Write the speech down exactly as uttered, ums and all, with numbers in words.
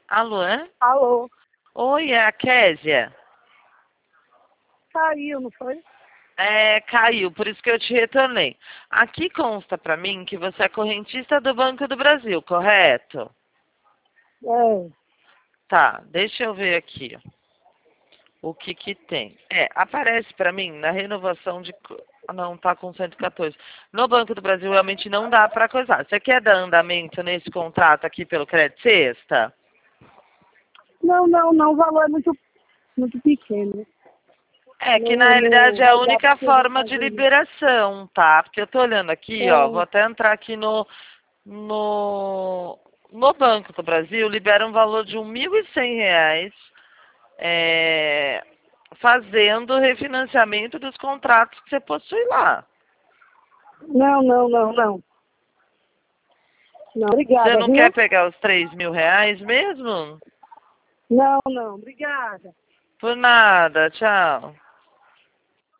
Alô? Alô? Oi, é a Késia. Saiu, não foi? É, caiu, por isso que eu te retornei. Aqui consta pra mim que você é correntista do Banco do Brasil, correto? É. Tá, deixa eu ver aqui. O que que tem? É, aparece pra mim na renovação de... co- ah, não, tá com cento e quatorze. No Banco do Brasil realmente não dá pra coisar. Você quer dar andamento nesse contrato aqui pelo Crédito Sexta? Não, não, não, o valor é muito, muito pequeno. É que na Não, realidade não é a vai dar única pra eu forma de fazer isso. liberação, tá? Porque eu tô olhando aqui, ó, vou É. até entrar aqui no, no, no Banco do Brasil, libera um valor de mil e cem reais, é, fazendo o refinanciamento dos contratos que você possui lá. Não, não, não, não. Não, Você obrigada, não quer viu? pegar os três mil reais mesmo? Não, não, obrigada. Por nada, tchau.